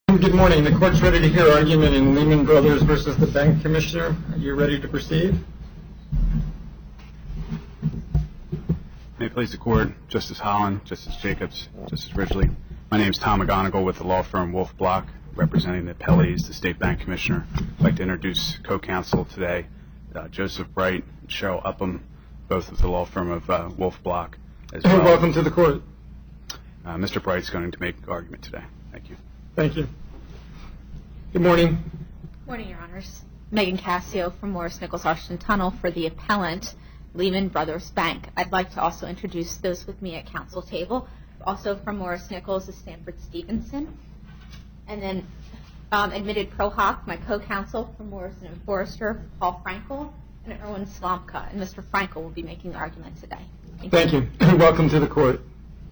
Good morning. The court's ready to hear argument in Lehman Brothers versus the Bank Commissioner. Are you ready to proceed? May it please the court, Justice Holland, Justice Jacobs, Justice Ridgely. My name is Tom McGonigal with the law firm Wolf Block, representing the appellees, the State Bank Commissioner. I'd like to introduce co-counsel today, Joseph Bright and Cheryl Upham, both of the law firm of Wolf Block. As well. Welcome to the court. Mr. Bright's going to make argument today. Thank you. Thank you. Good morning. Good morning, Your Honors. Megan Cassio from Morris Nichols Washington Tunnel for the appellant, Lehman Brothers Bank. I'd like to also introduce those with me at counsel table. Also from Morris Nichols is Stanford Stevenson. And then admitted pro hoc, my co-counsel from Morrison and Forrester, Paul Frankel, and Erwin Slomka. And Mr. Frankel will be making the argument today. Thank you. Welcome to the court.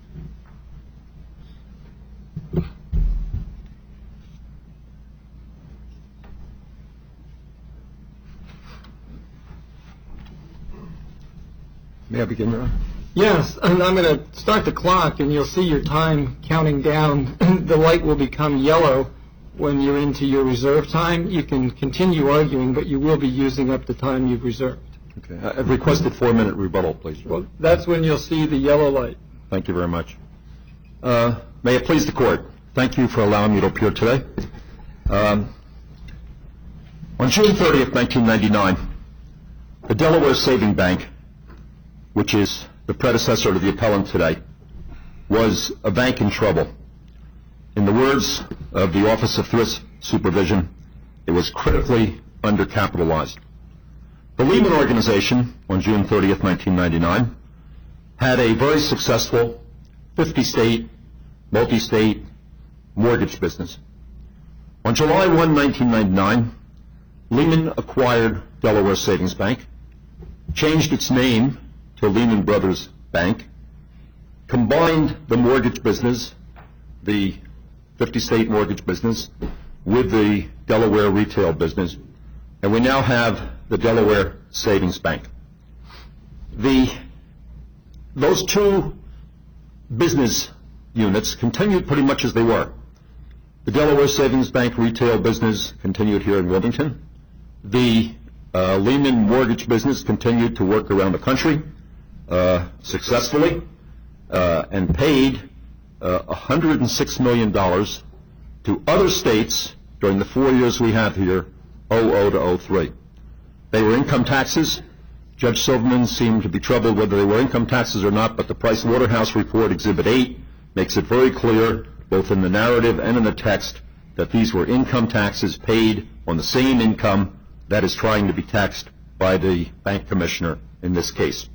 May I begin, Your Honor? Yes, and I'm going to start the clock, and you'll see your time counting down. The light will become yellow when you're into your reserve time. You can continue arguing, but you will be using up the time you've reserved. Okay. I've requested 4-minute rebuttal, please. Well, that's when you'll see the yellow light. Thank you very much. May it please the court, thank you for allowing me to appear today. On June 30th, 1999, the Delaware Saving Bank, which is the predecessor to the appellant today, was a bank in trouble. In the words of the Office of Thrift Supervision, it was critically undercapitalized. The Lehman Organization, on June 30th, 1999, had a very successful 50-state, multi-state mortgage business. On July 1, 1999, Lehman acquired Delaware Savings Bank, changed its name to Lehman Brothers Bank, combined the mortgage business, the 50-state mortgage business, with the Delaware retail business, and we now have the Delaware Savings Bank. Those two business units continued pretty much as they were. The Delaware Savings Bank retail business continued here in Wilmington. The Lehman mortgage business continued to work around the country successfully and paid $106 million to other states during the 4 years we have here, 00 to 03. They were income taxes. Judge Silverman seemed to be troubled whether they were income taxes or not, but the Price Waterhouse Report, Exhibit 8, makes it very clear, both in the narrative and in the text, that these were income taxes paid on the same income that is trying to be taxed by the bank commissioner in this case.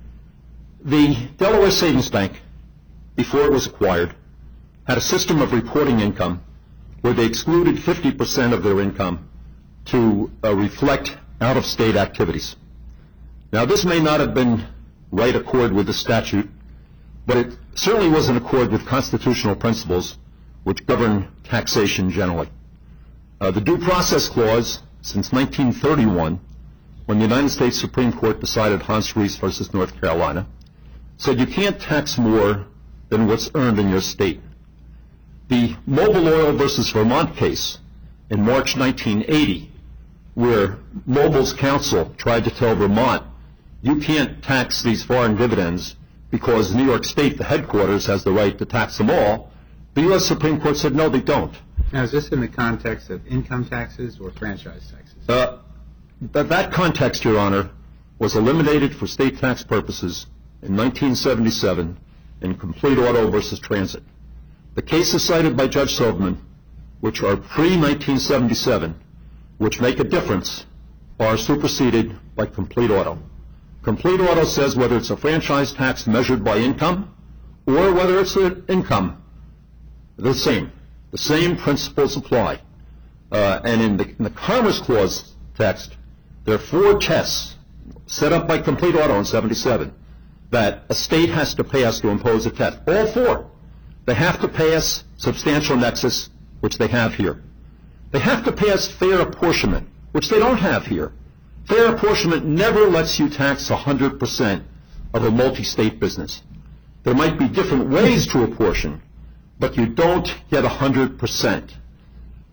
The Delaware Savings Bank, before it was acquired, had a system of reporting income where they excluded 50% of their income to reflect out-of-state activities. Now, this may not have been right accord with the statute, but it certainly was in accord with constitutional principles which govern taxation generally. The Due Process Clause, since 1931, when the United States Supreme Court decided Hans Reese versus North Carolina, said you can't tax more than what's earned in your state. The Mobil Oil versus Vermont case in March 1980, where Mobil's counsel tried to tell Vermont, you can't tax these foreign dividends because New York State, the headquarters, has the right to tax them all, the U.S. Supreme Court said, no, they don't. Now, is this in the context of income taxes or franchise taxes? That context, Your Honor, was eliminated for state tax purposes in 1977 in Complete Auto versus Transit. The cases cited by Judge Silverman, which are pre-1977, which make a difference, are superseded by Complete Auto. Complete Auto says whether it's a franchise tax measured by income or whether it's an income, the same. The same principles apply. And in the Commerce Clause text, there are 4 tests set up by Complete Auto in 77 that a state has to pay us to impose a test. All 4. They have to pay us substantial nexus, which they have here. They have to pay us fair apportionment, which they don't have here. Fair apportionment never lets you tax 100% of a multi-state business. There might be different ways to apportion, but you don't get 100%.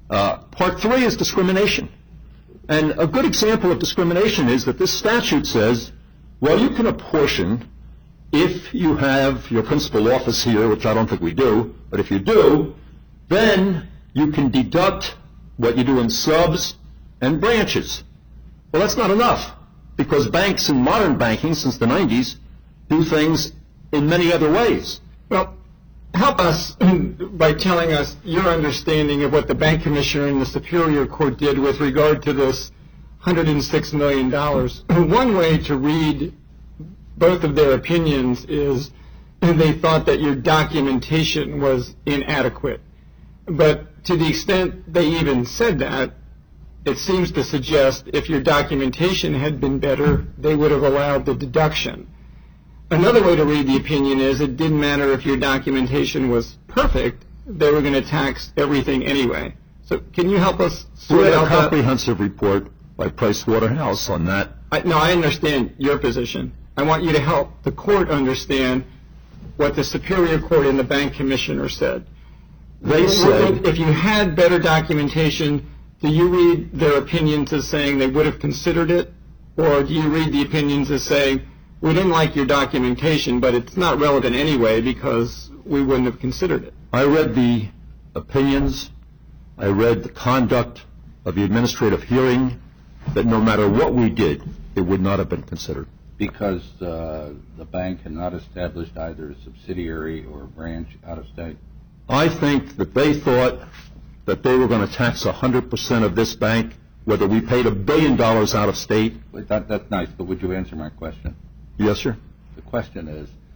Part 3 is discrimination. And a good example of discrimination is that this statute says, well, you can apportion if you have your principal office here, which I don't think we do, but if you do, then you can deduct what you do in subs and branches. Well, that's not enough, because banks in modern banking since the 90s do things in many other ways. Well, help us by telling us your understanding of what the bank commissioner and the Superior Court did with regard to this $106 million. One way to read both of their opinions is they thought that your documentation was inadequate. But to the extent they even said that, it seems to suggest if your documentation had been better, they would have allowed the deduction. Another way to read the opinion is it didn't matter if your documentation was perfect, they were going to tax everything anyway. So can you help us sort We out had a comprehensive report by Price Waterhouse on that. No, I understand your position. I want you to help the court understand what the Superior Court and the bank commissioner said. They said, If you had better documentation, do you read their opinions as saying they would have considered it? Or do you read the opinions as saying, we didn't like your documentation, but it's not relevant anyway because we wouldn't have considered it? I read the opinions, I read the conduct of the administrative hearing, that no matter what we did, it would not have been considered. Because the bank had not established either a subsidiary or a branch out of state? I think that they thought that they were going to tax 100% of this bank, whether we paid $1 billion out of state. That's nice, but would you answer my question? Yes, sir. The question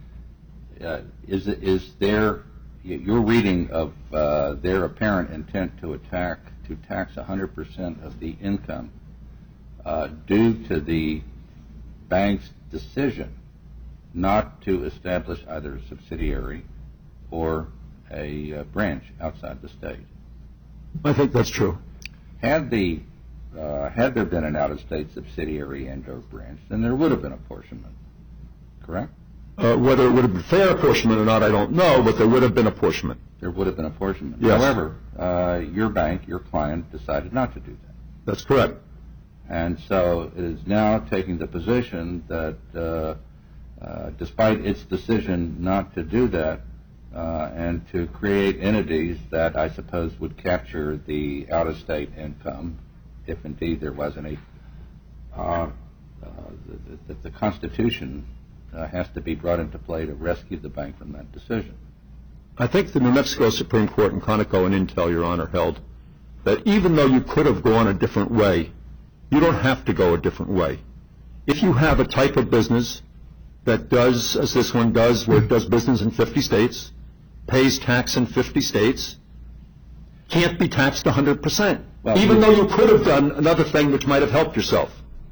is there your reading of their apparent intent to tax 100% of the income due to the bank's decision not to establish either a subsidiary or a branch outside the state? I think that's true. Had there been an out-of-state subsidiary and or branch, then there would have been apportionment, correct? Whether it would have been fair apportionment or not, I don't know, but there would have been apportionment. There would have been apportionment. Yes. However, your bank, your client, decided not to do that. That's correct. And so it is now taking the position that despite its decision not to do that and to create entities that I suppose would capture the out-of-state income, if indeed there was any, that the Constitution has to be brought into play to rescue the bank from that decision. I think the New Mexico Supreme Court in Conoco and Intel, Your Honor, held that even though you could have gone a different way, you don't have to go a different way. If you have a type of business that does, as this one does, where it does business in 50 states, pays tax in 50 states, can't be taxed 100%, Well, even though you could have done another thing which might have helped yourself.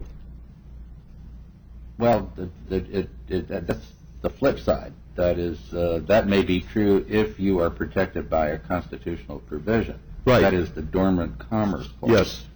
Well, that's the flip side. That is, that may be true if you are protected by a constitutional provision. Right. That is the Dormant Commerce Clause. Yes.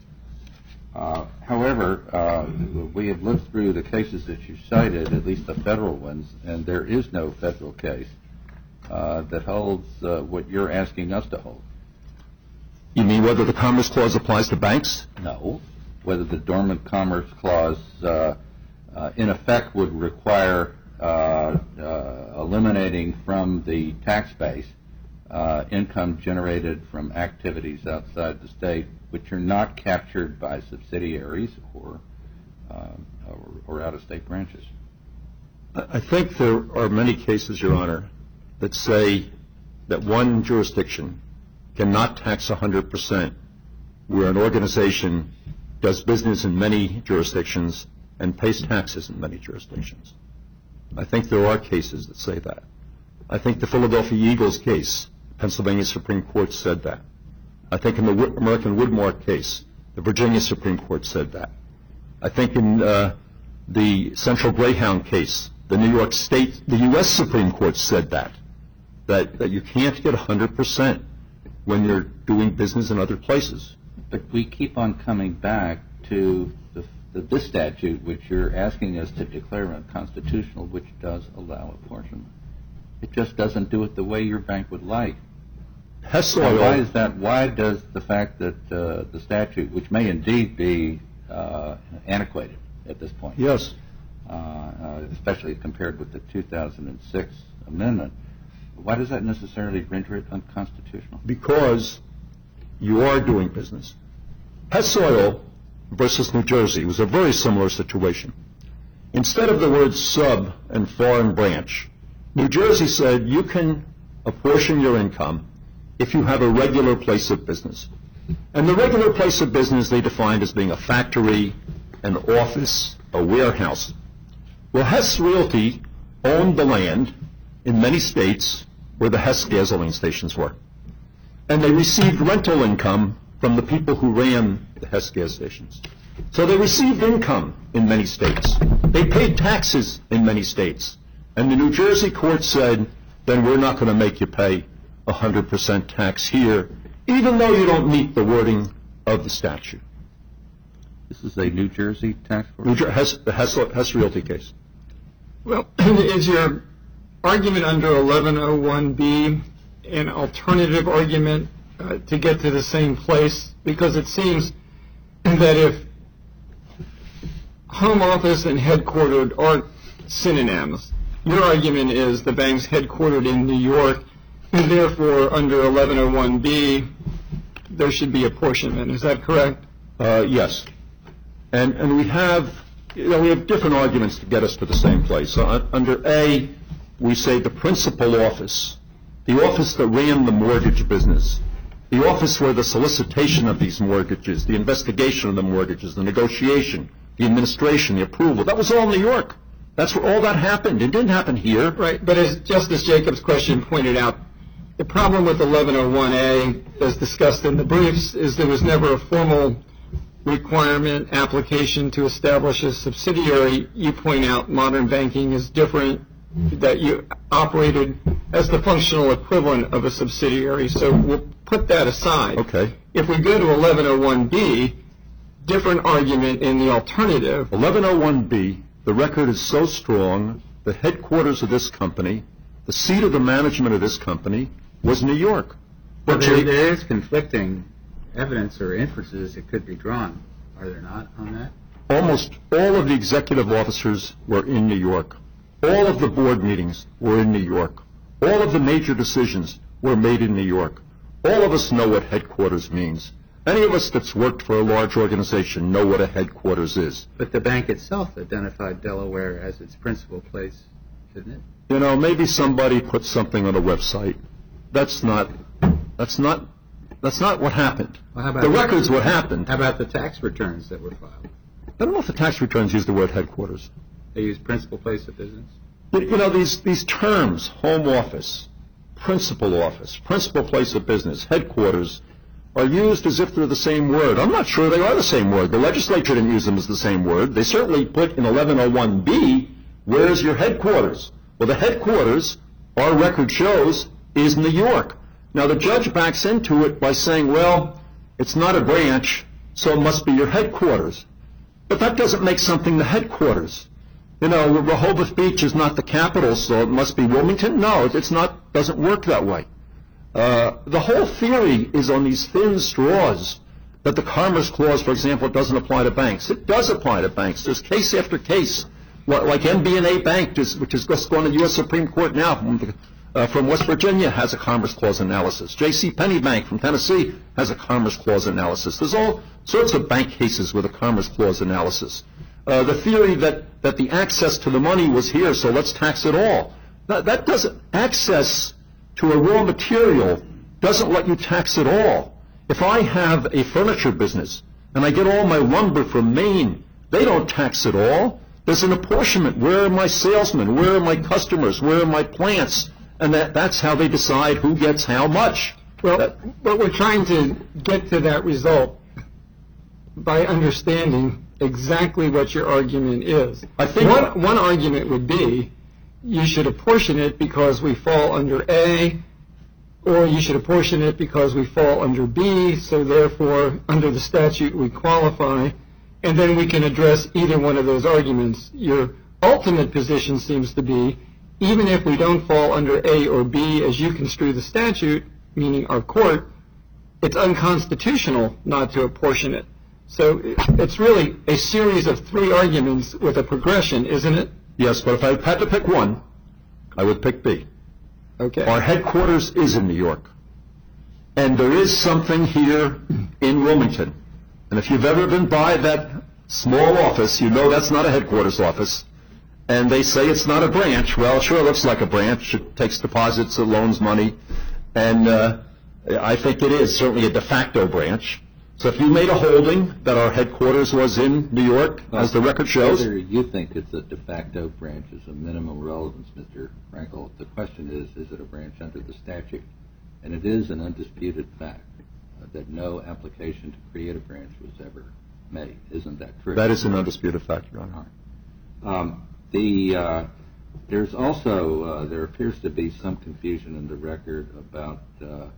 However, we have looked through the cases that you cited, at least the federal ones, and there is no federal case that holds what you're asking us to hold. You mean whether the Commerce Clause applies to banks? No. Whether the Dormant Commerce Clause, in effect, would require eliminating from the tax base income generated from activities outside the state which are not captured by subsidiaries or out-of-state branches. I think there are many cases, Your Honor, that say that one jurisdiction cannot tax 100% where an organization does business in many jurisdictions and pays taxes in many jurisdictions. I think there are cases that say that. I think the Philadelphia Eagles case, Pennsylvania Supreme Court said that. I think in the American Woodmark case, the Virginia Supreme Court said that. I think in the Central Greyhound case, the U.S. Supreme Court said that you can't get 100% when you're doing business in other places. But we keep on coming back to this statute, which you're asking us to declare unconstitutional, which does allow apportionment. It just doesn't do it the way your bank would like. Hess Now, Oil. why is that? Why does the fact that the statute, which may indeed be antiquated at this point, Yes. especially compared with the 2006 amendment, why does that necessarily render it unconstitutional? Because you are doing business. Hess Oil versus New Jersey was a very similar situation. Instead of the words sub and foreign branch, New Jersey said you can apportion your income if you have a regular place of business. And the regular place of business they defined as being a factory, an office, a warehouse. Well, Hess Realty owned the land in many states where the Hess gasoline stations were. And they received rental income from the people who ran the Hess gas stations. So they received income in many states. They paid taxes in many states. And the New Jersey court said, then we're not going to make you pay 100% tax here, even though you don't meet the wording of the statute. This is a New Jersey tax court? The Hess Realty case. Well, is your argument under 1101B an alternative argument to get to the same place? Because it seems that if home office and headquartered aren't synonyms, your argument is the bank's headquartered in New York, and therefore under 1101B there should be apportionment. Is that correct? Yes. And we have different arguments to get us to the same place. So under A, we say the principal office, the office that ran the mortgage business, the office where the solicitation of these mortgages, the investigation of the mortgages, the negotiation, the administration, the approval, that was all New York. That's where all that happened. It didn't happen here. Right, but as Justice Jacobs' question pointed out, the problem with 1101A, as discussed in the briefs, is there was never a formal requirement application to establish a subsidiary. You point out modern banking is different, that you operated as the functional equivalent of a subsidiary. So we'll put that aside. Okay. If we go to 1101B, different argument in the alternative. 1101B, the record is so strong, the headquarters of this company, the seat of the management of this company was New York. But there is conflicting evidence or inferences that could be drawn, are there not, on that? Almost all of the executive officers were in New York. All of the board meetings were in New York. All of the major decisions were made in New York. All of us know what headquarters means. Any of us that's worked for a large organization know what a headquarters is. But the bank itself identified Delaware as its principal place, didn't it? You know, maybe somebody put something on a website. That's not what happened. Well, how about the record's what happened. How about the tax returns that were filed? I don't know if the tax returns use the word headquarters. They use principal place of business? You know, these terms, home office, principal place of business, headquarters, are used as if they're the same word. I'm not sure they are the same word. The legislature didn't use them as the same word. They certainly put in 1101B, where's your headquarters? Well, the headquarters, our record shows, is New York. Now, the judge backs into it by saying, well, it's not a branch, so it must be your headquarters. But that doesn't make something the headquarters. You know, Rehoboth Beach is not the capital, so it must be Wilmington. No, it's not. Doesn't work that way. The whole theory is on these thin straws that the Commerce Clause, for example, doesn't apply to banks. It does apply to banks. There's case after case, like MB&A Bank, which is just going to the U.S. Supreme Court now from West Virginia, has a Commerce Clause analysis. J.C. Penney Bank from Tennessee has a Commerce Clause analysis. There's all sorts of bank cases with a Commerce Clause analysis. The theory that the access to the money was here, so let's tax it all. That doesn't, access to a raw material doesn't let you tax it all. If I have a furniture business and I get all my lumber from Maine, they don't tax it all. There's an apportionment. Where are my salesmen? Where are my customers? Where are my plants? And that's how they decide who gets how much. Well, but we're trying to get to that result by understanding exactly what your argument is. I think one argument would be you should apportion it because we fall under A, or you should apportion it because we fall under B, so therefore under the statute we qualify, and then we can address either one of those arguments. Your ultimate position seems to be even if we don't fall under A or B as you construe the statute, meaning our court, it's unconstitutional not to apportion it. So it's really a series of three arguments with a progression, isn't it? Yes, but if I had to pick one, I would pick B. Okay. Our headquarters is in New York. And there is something here in Wilmington. And if you've ever been by that small office, you know that's not a headquarters office. And they say it's not a branch. Well, it sure looks like a branch. It takes deposits, it loans money. And I think it is certainly a de facto branch. So if you made a holding that our headquarters was in New York, as the record shows. Whether you think it's a de facto branch is of minimum relevance, Mr. Frankel. The question is it a branch under the statute? And it is an undisputed fact that no application to create a branch was ever made. Isn't that true? That is an undisputed fact, Your Honor. There's also, there appears to be some confusion in the record about the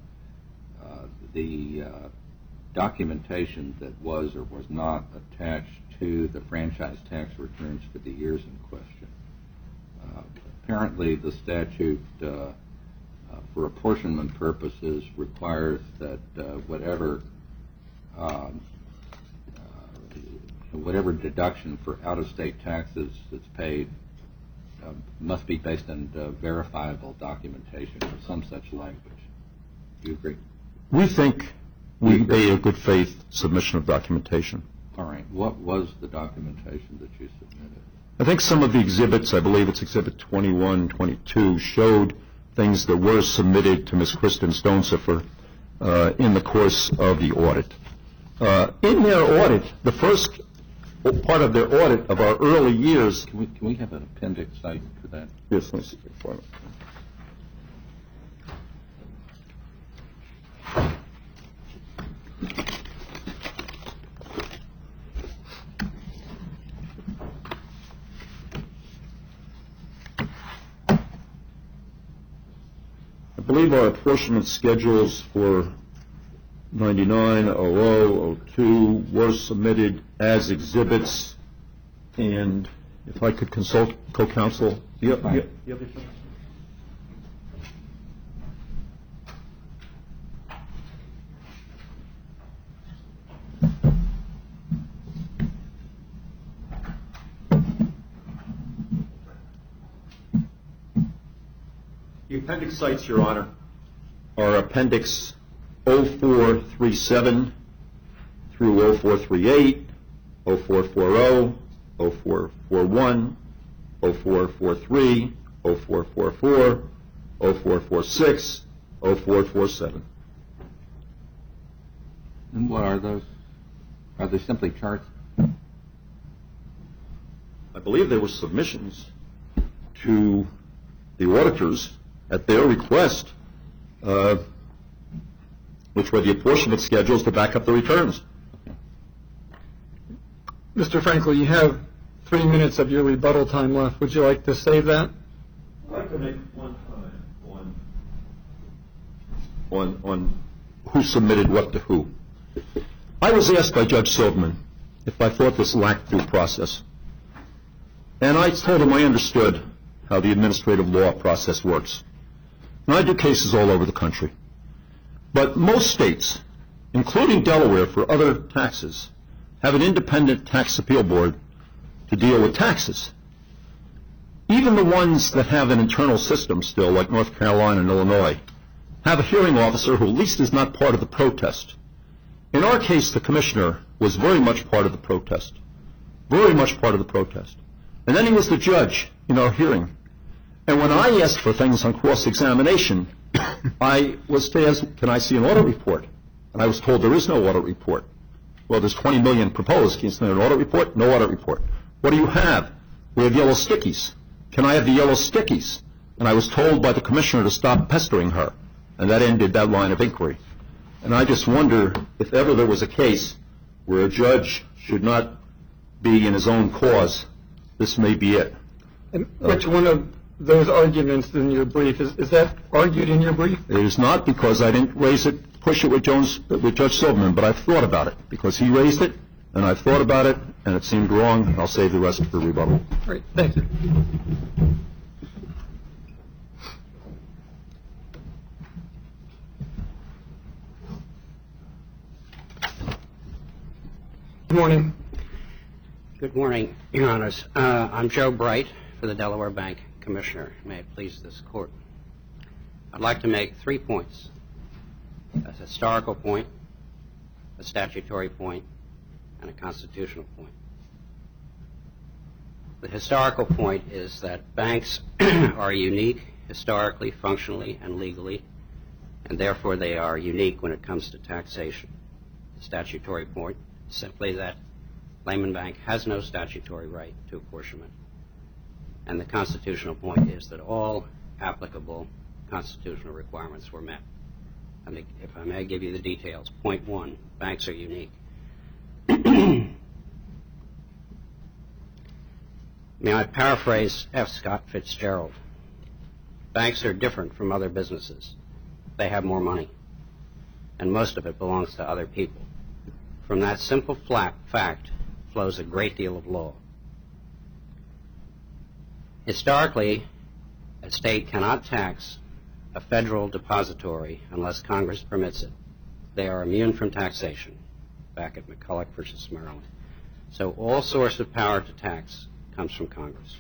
documentation that was or was not attached to the franchise tax returns for the years in question. Apparently the statute for apportionment purposes requires that whatever deduction for out-of-state taxes that's paid must be based on verifiable documentation or some such language. Do you agree? We think we made a good faith submission of documentation. All right. What was the documentation that you submitted? I think some of the exhibits, I believe it's Exhibit 21, 22, showed things that were submitted to Ms. Kristen Stonesifer in the course of the audit. In their audit, the first part of their audit of our early years. Can we have an appendix site for that? Yes, let me see. I believe our apportionment schedules for 99, 00, 02 were submitted as exhibits, and if I could consult co-counsel. The appendix sites, Your Honor, are Appendix 0437 through 0438, 0440, 0441, 0443, 0444, 0446, 0447. And what are those? Are they simply charts? I believe they were submissions to the auditors at their request, which were the apportionment schedules to back up the returns. Mr. Frankel, you have 3 minutes of your rebuttal time left. Would you like to save that? I'd like to make one comment on who submitted what to who. I was asked by Judge Silverman if I thought this lacked due process. And I told him I understood how the administrative law process works. And I do cases all over the country. But most states, including Delaware for other taxes, have an independent tax appeal board to deal with taxes. Even the ones that have an internal system still, like North Carolina and Illinois, have a hearing officer who at least is not part of the protest. In our case, the commissioner was very much part of the protest. Very much part of the protest. And then he was the judge in our hearing. And when I asked for things on cross-examination, I was asked, can I see an audit report? And I was told there is no audit report. Well, there's 20 million proposed. Can you see an audit report? No audit report. What do you have? We have yellow stickies. Can I have the yellow stickies? And I was told by the commissioner to stop pestering her. And that ended that line of inquiry. And I just wonder if ever there was a case where a judge should not be in his own cause, this may be it. And which one of those arguments in your brief, is that argued in your brief? It is not, because I didn't push it with Judge Silverman, but I've thought about it, because he raised it, and I've thought about it, and it seemed wrong, and I'll save the rest for rebuttal. Great, thank you. Good morning. Good morning, Your Honors. I'm Joe Bright for the Delaware Bank Commissioner. May it please this Court. I'd like to make 3 points: a historical point, a statutory point, and a constitutional point. The historical point is that banks are unique historically, functionally, and legally, and therefore they are unique when it comes to taxation. The statutory point is simply that Lehman Bank has no statutory right to apportionment. And the constitutional point is that all applicable constitutional requirements were met. And if I may give you the details, point 1, banks are unique. May I paraphrase F. Scott Fitzgerald? Banks are different from other businesses. They have more money, and most of it belongs to other people. From that simple fact flows a great deal of law. Historically, a state cannot tax a federal depository unless Congress permits it. They are immune from taxation, back at McCulloch versus Maryland. So all source of power to tax comes from Congress.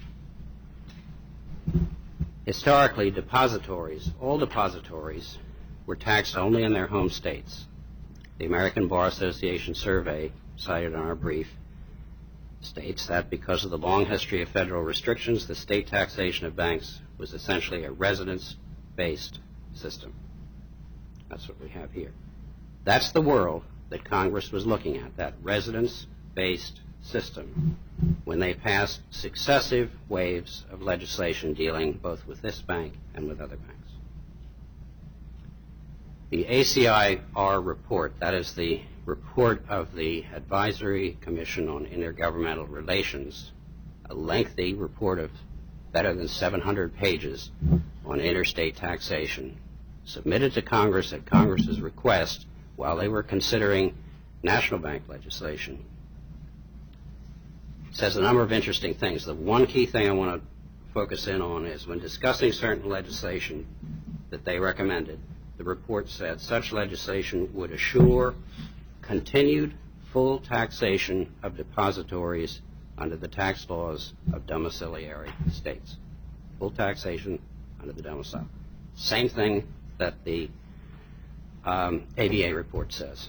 Historically, all depositories were taxed only in their home states. The American Bar Association survey, cited in our brief, states that because of the long history of federal restrictions, the state taxation of banks was essentially a residence-based system. That's what we have here. That's the world that Congress was looking at, that residence-based system, when they passed successive waves of legislation dealing both with this bank and with other banks. The ACIR report, that is the report of the Advisory Commission on Intergovernmental Relations, a lengthy report of better than 700 pages on interstate taxation, submitted to Congress at Congress's request while they were considering national bank legislation, says a number of interesting things. The one key thing I want to focus in on is when discussing certain legislation that they recommended, the report said such legislation would assure continued full taxation of depositories under the tax laws of domiciliary states. Full taxation under the domicile. Same thing that the ABA report says.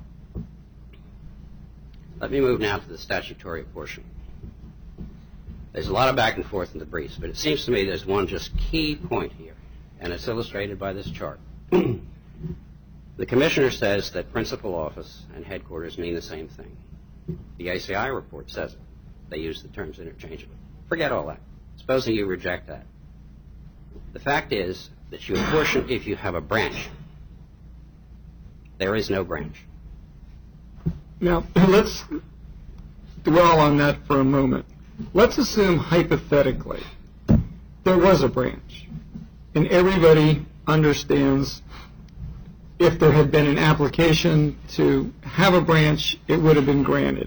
Let me move now to the statutory portion. There's a lot of back and forth in the briefs, but it seems to me there's one just key point here, and it's illustrated by this chart. The Commissioner says that principal office and headquarters mean the same thing. The ACI report says it. They use the terms interchangeably. Forget all that. Supposing you reject that. The fact is that you apportion if you have a branch. There is no branch. Now, let's dwell on that for a moment. Let's assume hypothetically there was a branch, and everybody understands if there had been an application to have a branch, it would have been granted.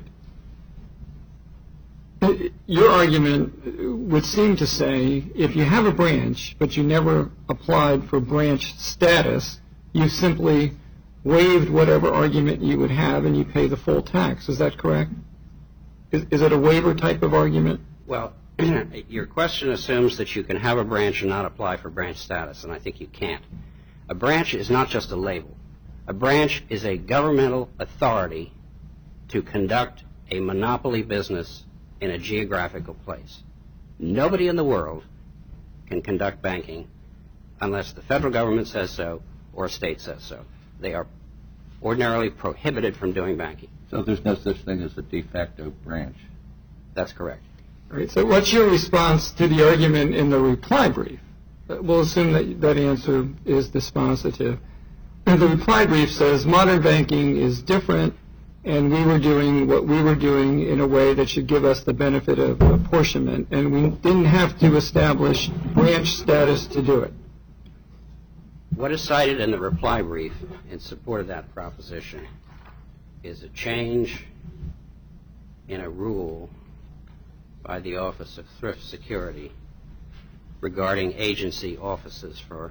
Your argument would seem to say if you have a branch, but you never applied for branch status, you simply waived whatever argument you would have and you pay the full tax. Is that correct? Is it a waiver type of argument? Well, your question assumes that you can have a branch and not apply for branch status, and I think you can't. A branch is not just a label. A branch is a governmental authority to conduct a monopoly business in a geographical place. Nobody in the world can conduct banking unless the federal government says so or a state says so. They are ordinarily prohibited from doing banking. So there's no such thing as a de facto branch. That's correct. All right, so what's your response to the argument in the reply brief? We'll assume that that answer is dispositive. And the reply brief says modern banking is different, and we were doing what we were doing in a way that should give us the benefit of apportionment, and we didn't have to establish branch status to do it. What is cited in the reply brief in support of that proposition is a change in a rule by the Office of Thrift Security regarding agency offices for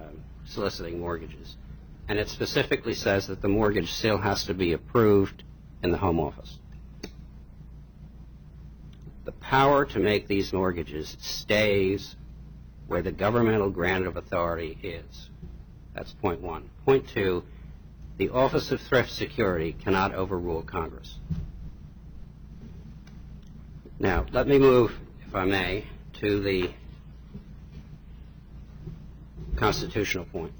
soliciting mortgages. And it specifically says that the mortgage still has to be approved in the home office. The power to make these mortgages stays where the governmental grant of authority is. That's point one. Point two, the Office of Thrift Security cannot overrule Congress. Now, let me move, if I may, to the constitutional point.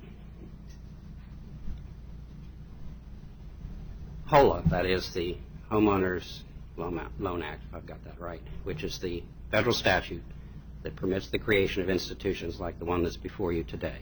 HOLA, that is the Homeowners Loan Act, if I've got that right, which is the federal statute that permits the creation of institutions like the one that's before you today.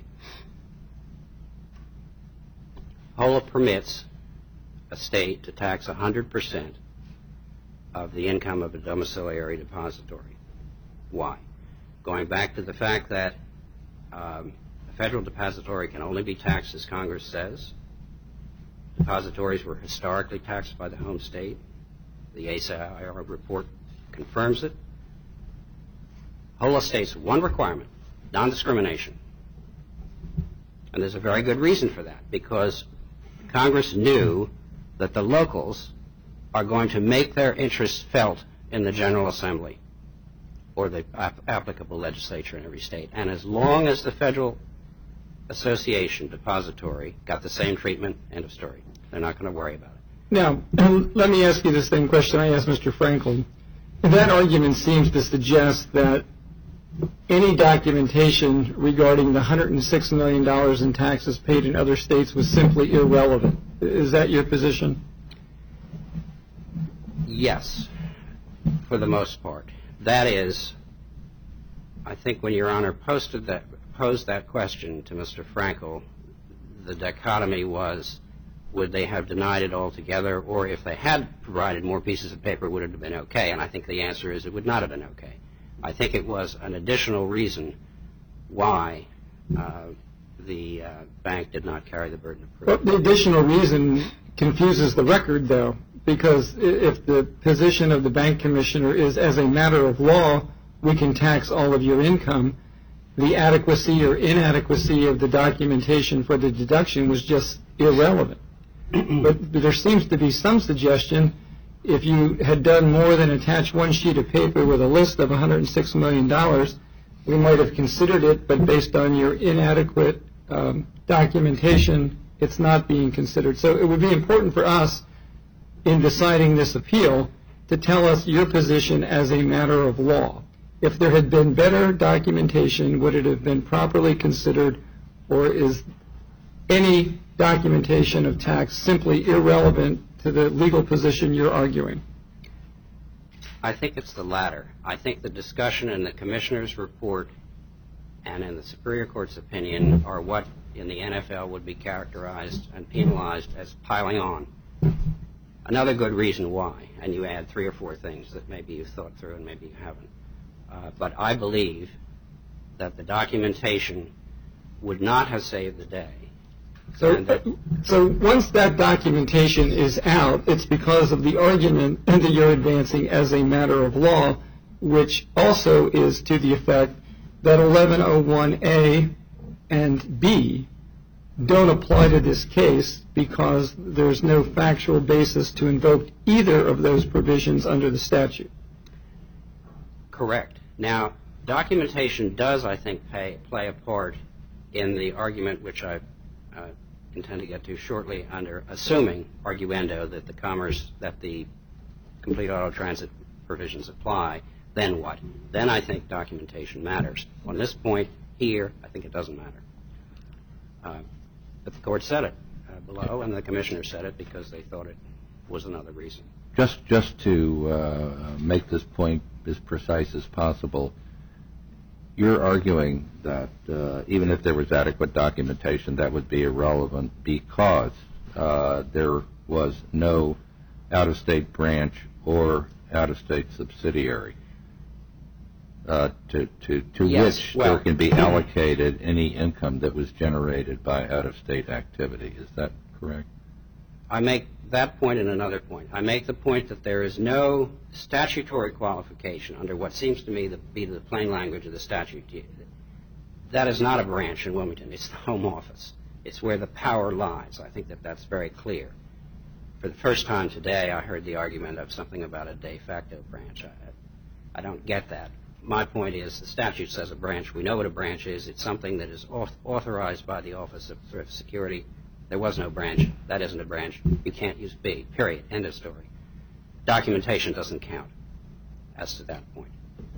HOLA permits a state to tax 100% of the income of a domiciliary depository. Why? Going back to the fact that a federal depository can only be taxed as Congress says. Depositories were historically taxed by the home state. The ASIR report confirms it. HOLA states one requirement, non-discrimination. And there's a very good reason for that, because Congress knew that the locals are going to make their interests felt in the General Assembly or the applicable legislature in every state. And as long as the Federal Association depository got the same treatment, end of story. They're not going to worry about it. Now, let me ask you the same question I asked Mr. Franklin. That argument seems to suggest that any documentation regarding the $106 million in taxes paid in other states was simply irrelevant. Is that your position? Yes, for the most part. That is, I think when Your Honor posed that question to Mr. Frankel, the dichotomy was, would they have denied it altogether, or if they had provided more pieces of paper, would it have been okay? And I think the answer is it would not have been okay. I think it was an additional reason why the bank did not carry the burden of proof. Well, the additional reason confuses the record, though, because if the position of the bank commissioner is, as a matter of law, we can tax all of your income, the adequacy or inadequacy of the documentation for the deduction was just irrelevant. But there seems to be some suggestion if you had done more than attach one sheet of paper with a list of $106 million, we might have considered it, but based on your inadequate documentation, it's not being considered. So it would be important for us in deciding this appeal to tell us your position as a matter of law. If there had been better documentation, would it have been properly considered, or is any documentation of tax simply irrelevant to the legal position you're arguing? I think it's the latter. I think the discussion in the Commissioner's report and in the Superior Court's opinion are what in the NFL would be characterized and penalized as piling on. Another good reason why, and you add 3 or 4 things that maybe you've thought through and maybe you haven't. But I believe that the documentation would not have saved the day. So once that documentation is out, it's because of the argument that you're advancing as a matter of law, which also is to the effect that 1101A and B don't apply to this case because there's no factual basis to invoke either of those provisions under the statute. Correct. Now, documentation does, I think, play a part in the argument which I intend to get to shortly under assuming arguendo that the complete auto transit provisions apply. Then what? Then I think documentation matters. On this point here, I think it doesn't matter. But the Court said it below, and the Commissioner said it because they thought it was another reason. Just to make this point as precise as possible, you're arguing that even if there was adequate documentation, that would be irrelevant because there was no out-of-state branch or out-of-state subsidiary to Yes, which well, there can be allocated any income that was generated by out-of-state activity. Is that correct? I make that point and another point. I make the point that there is no statutory qualification under what seems to me to be the plain language of the statute. That is not a branch in Wilmington. It's the home office. It's where the power lies. I think that that's very clear. For the first time today, I heard the argument of something about a de facto branch. I don't get that. My point is the statute says a branch. We know what a branch is. It's something that is authorized by the Office of Thrift Security. There was no branch. That isn't a branch. You can't use B, period. End of story. Documentation doesn't count as to that point.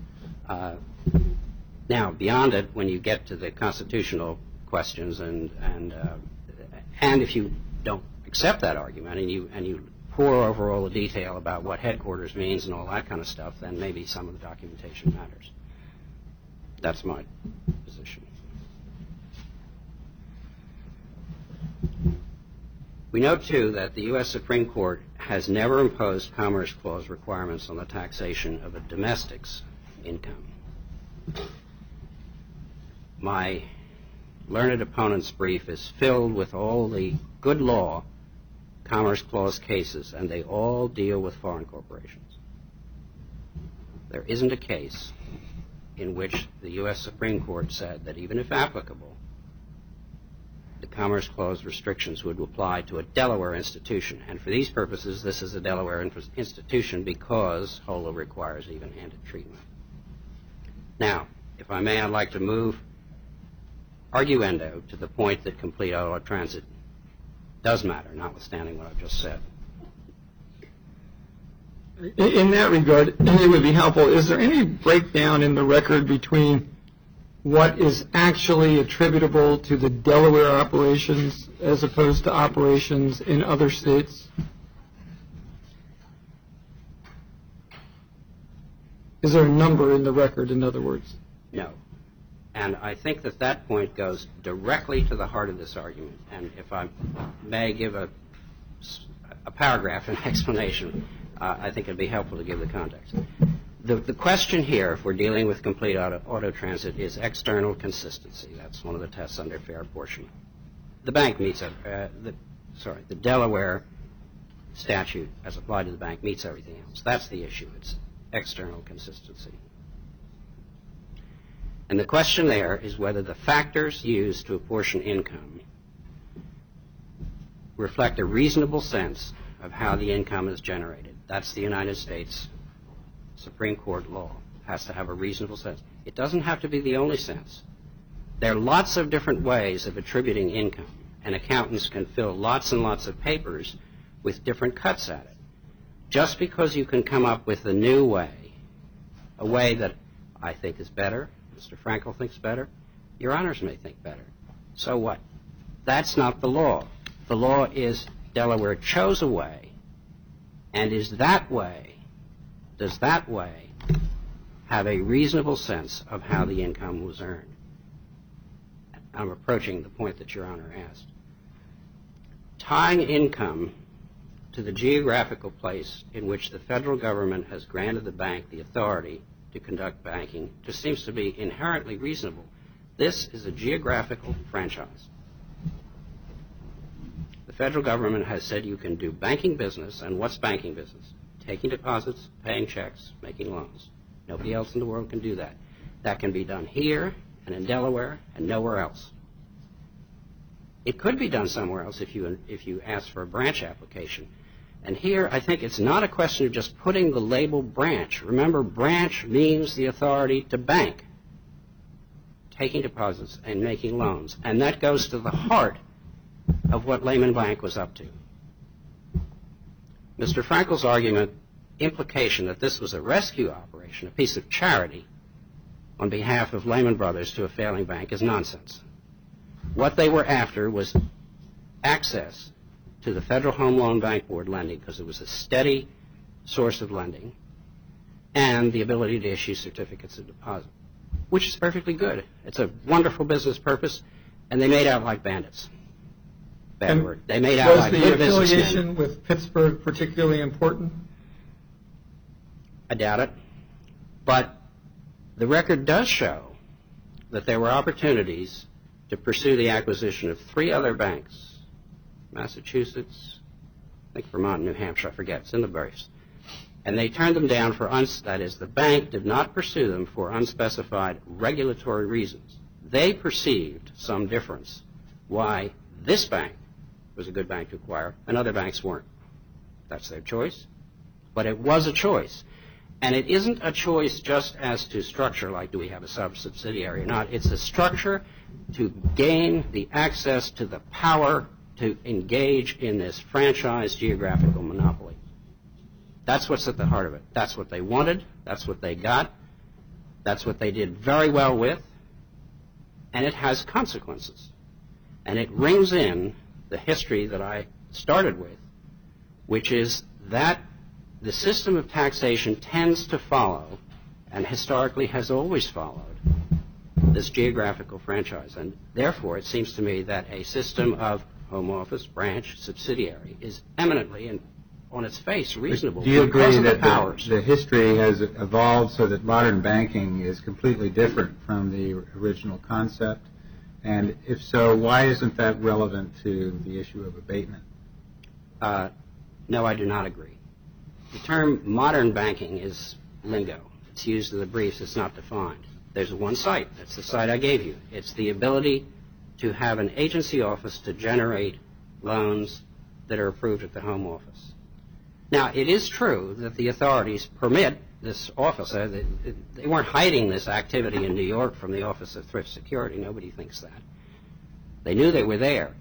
Now, beyond it, when you get to the constitutional questions and if you don't accept that argument and you pour over all the detail about what headquarters means and all that kind of stuff, then maybe some of the documentation matters. That's my position. We know, too, that the U.S. Supreme Court has never imposed Commerce Clause requirements on the taxation of a domestic's income. My learned opponent's brief is filled with all the good law Commerce Clause cases, and they all deal with foreign corporations. There isn't a case in which the U.S. Supreme Court said that even if applicable, the Commerce Clause restrictions would apply to a Delaware institution. And for these purposes, this is a Delaware institution because HOLA requires even-handed treatment. Now, if I may, I'd like to move arguendo to the point that complete auto transit does matter, notwithstanding what I've just said. In that regard, it would be helpful, is there any breakdown in the record between what is actually attributable to the Delaware operations as opposed to operations in other states? Is there a number in the record, in other words? No. And I think that point goes directly to the heart of this argument. And if I may give a paragraph, an explanation, I think it would be helpful to give the context. The question here, if we're dealing with complete auto transit, is external consistency. That's one of the tests under fair apportionment. The bank meets the Delaware statute as applied to the bank meets everything else. That's the issue. It's external consistency. And the question there is whether the factors used to apportion income reflect a reasonable sense of how the income is generated. That's the United States Supreme Court law. It has to have a reasonable sense. It doesn't have to be the only sense. There are lots of different ways of attributing income, and accountants can fill lots and lots of papers with different cuts at it. Just because you can come up with a new way, a way that I think is better, Mr. Frankel thinks better, your honors may think better. So what? That's not the law. The law is Delaware chose a way, and does that way have a reasonable sense of how the income was earned? I'm approaching the point that your honor asked. Tying income to the geographical place in which the federal government has granted the bank the authority to conduct banking just seems to be inherently reasonable. This is a geographical franchise. The federal government has said you can do banking business, and what's banking business? Taking deposits, paying checks, making loans. Nobody else in the world can do that. That can be done here and in Delaware and nowhere else. It could be done somewhere else if you ask for a branch application. And here, I think it's not a question of just putting the label branch. Remember, branch means the authority to bank, taking deposits and making loans. And that goes to the heart of what Lehman Bank was up to. Mr. Frankel's argument, implication that this was a rescue operation, a piece of charity on behalf of Lehman Brothers to a failing bank, is nonsense. What they were after was access to the Federal Home Loan Bank Board lending, because it was a steady source of lending, and the ability to issue certificates of deposit, which is perfectly good. It's a wonderful business purpose, and they made out like bandits. Bad word. They made out like good businessmen. Was the affiliation with Pittsburgh particularly important? I doubt it. But the record does show that there were opportunities to pursue the acquisition of 3 other banks, Massachusetts, I think Vermont, New Hampshire, I forget, it's in the briefs. And they turned them down that is, the bank did not pursue them for unspecified regulatory reasons. They perceived some difference why this bank was a good bank to acquire and other banks weren't. That's their choice. But it was a choice. And it isn't a choice just as to structure, like do we have a subsidiary or not. It's a structure to gain the access to the power to engage in this franchise geographical monopoly. That's what's at the heart of it. That's what they wanted. That's what they got. That's what they did very well with. And it has consequences. And it rings in the history that I started with, which is that the system of taxation tends to follow, and historically has always followed, this geographical franchise. And therefore, it seems to me that a system of home office, branch, subsidiary is eminently and on its face reasonable. Do you agree because of that the powers? the history has evolved so that modern banking is completely different from the original concept? And if so, why isn't that relevant to the issue of abatement? No, I do not agree. The term modern banking is lingo. It's used in the briefs. It's not defined. There's one site. That's the site I gave you. It's the ability to have an agency office to generate loans that are approved at the home office. Now, it is true that the authorities permit this office. They weren't hiding this activity in New York from the Office of Thrift Security. Nobody thinks that. They knew they were there.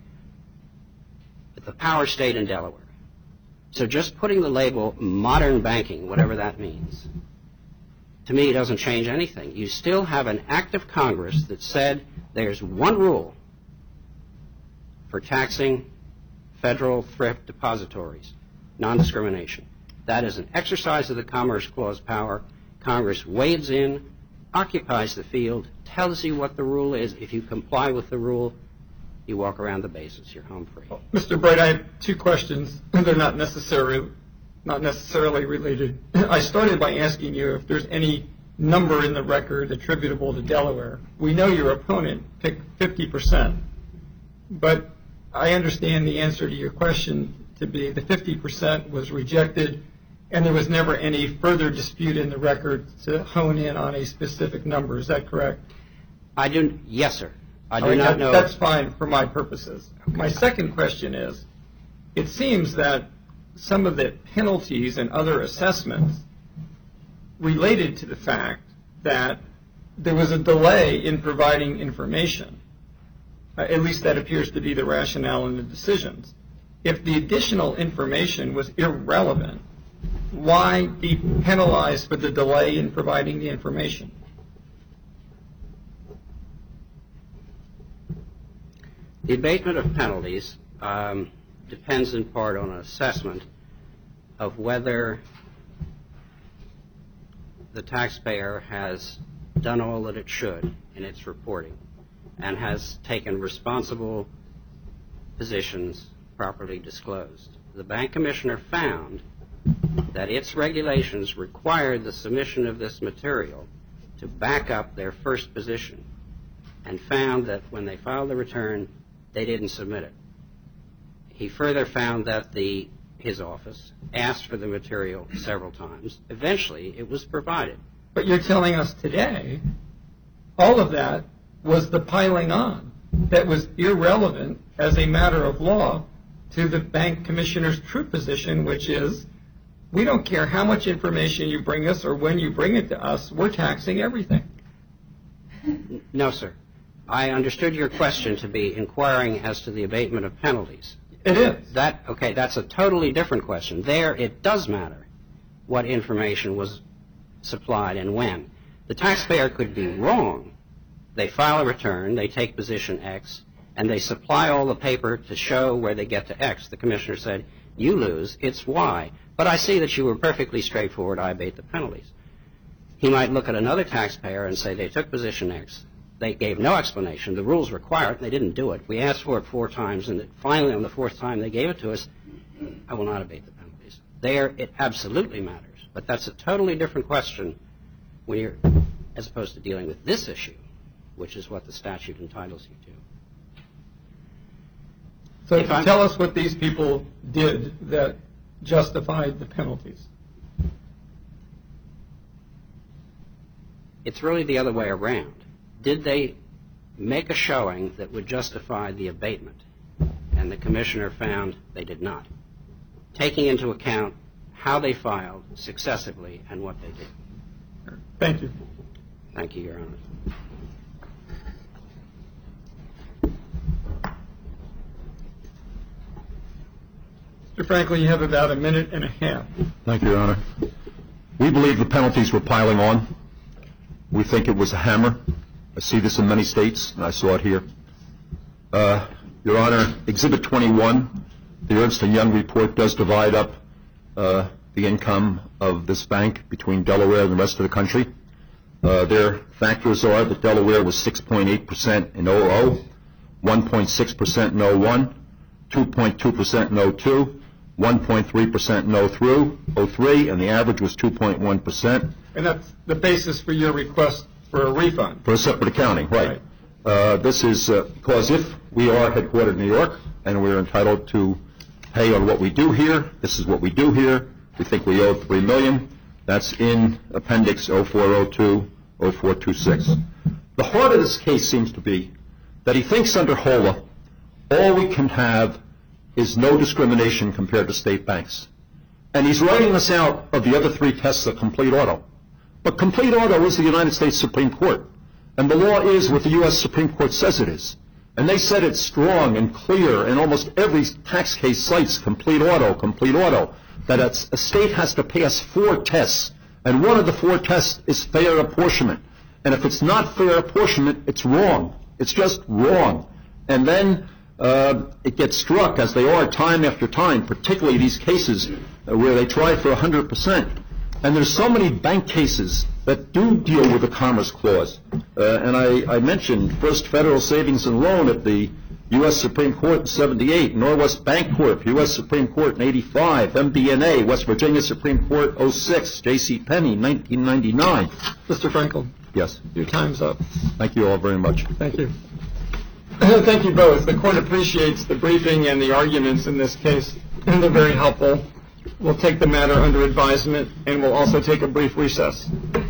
But the power stayed in Delaware. So just putting the label modern banking, whatever that means, to me doesn't change anything. You still have an act of Congress that said there's one rule for taxing federal thrift depositories, non-discrimination. That is an exercise of the Commerce Clause power. Congress wades in, occupies the field, tells you what the rule is. If you comply with the rule, you walk around the bases. You're home free. Mr. Bright, I have two questions. They're not necessarily related. I started by asking you if there's any number in the record attributable to Delaware. We know your opponent picked 50%, but I understand the answer to your question to be the 50% was rejected, and there was never any further dispute in the record to hone in on a specific number. Is that correct? Yes, sir. I do not know. That's fine for my purposes. Okay. My second question is, it seems that some of the penalties and other assessments related to the fact that there was a delay in providing information. At least that appears to be the rationale in the decisions. If the additional information was irrelevant, why be penalized for the delay in providing the information? The abatement of penalties depends in part on an assessment of whether the taxpayer has done all that it should in its reporting and has taken responsible positions properly disclosed. The Bank Commissioner found that its regulations required the submission of this material to back up their first position, and found that when they filed the return, they didn't submit it. He further found that his office asked for the material several times. Eventually, it was provided. But you're telling us today all of that was the piling on that was irrelevant as a matter of law to the Bank Commissioner's true position, which is we don't care how much information you bring us or when you bring it to us, we're taxing everything. No, sir. I understood your question to be inquiring as to the abatement of penalties. It is. That's a totally different question. There, it does matter what information was supplied and when. The taxpayer could be wrong. They file a return, they take position X, and they supply all the paper to show where they get to X. The commissioner said, you lose, it's Y. But I see that you were perfectly straightforward, I abate the penalties. He might look at another taxpayer and say they took position X. They gave no explanation. The rules require it, and they didn't do it. We asked for it 4 times, and finally on the 4th time they gave it to us. I will not abate the penalties. There, it absolutely matters. But that's a totally different question when you're, as opposed to dealing with this issue, which is what the statute entitles you to. So tell us what these people did that justified the penalties. It's really the other way around. Did they make a showing that would justify the abatement? And the commissioner found they did not. taking into account how they filed successively and what they did. Thank you. Thank you, Your Honor. Mr. Franklin, you have about a minute and a half. Thank you, Your Honor. We believe the penalties were piling on. We think it was a hammer. I see this in many states, and I saw it here. Your Honor, Exhibit 21, the Ernst & Young report does divide up the income of this bank between Delaware and the rest of the country. Their factors are that Delaware was 6.8% in 00, 1.6% in 01, 2.2% in 02, 1.3% in 03, and the average was 2.1%. And that's the basis for your request for a refund. For a separate accounting, right. This is because if we are headquartered in New York and we're entitled to pay on what we do here, this is what we do here. We think we owe $3 million. That's in Appendix 0402, 0426. The heart of this case seems to be that he thinks under HOLA all we can have is no discrimination compared to state banks. And he's writing us out of the other three tests of complete auto. But complete auto is the United States Supreme Court. And the law is what the U.S. Supreme Court says it is. And they said it's strong and clear, and almost every tax case cites complete auto, that a state has to pass 4 tests. And one of the 4 tests is fair apportionment. And if it's not fair apportionment, it's wrong. It's just wrong. And then it gets struck, as they are time after time, particularly these cases where they try for 100%. And there's so many bank cases that do deal with the Commerce Clause. And I mentioned First Federal Savings and Loan at the U.S. Supreme Court in 78, Norwest Bank Corp., U.S. Supreme Court in 85, MBNA, West Virginia Supreme Court 06, J.C. Penney 1999. Mr. Franklin. Yes. Your time's up. Thank you all very much. Thank you. Thank you both. The Court appreciates the briefing and the arguments in this case, and they're very helpful. We'll take the matter under advisement, and we'll also take a brief recess.